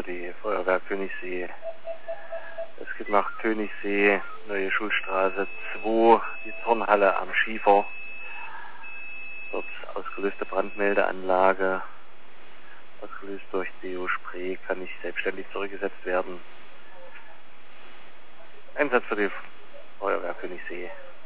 die Feuerwehr Königssee. Es geht nach Königssee, Neue Schulstraße 2, die Turnhalle am Schiefer. Dort ausgelöste Brandmeldeanlage, ausgelöst durch Deo-Spray, kann nicht selbstständig zurückgesetzt werden. Einsatz für die Feuerwehr Königssee.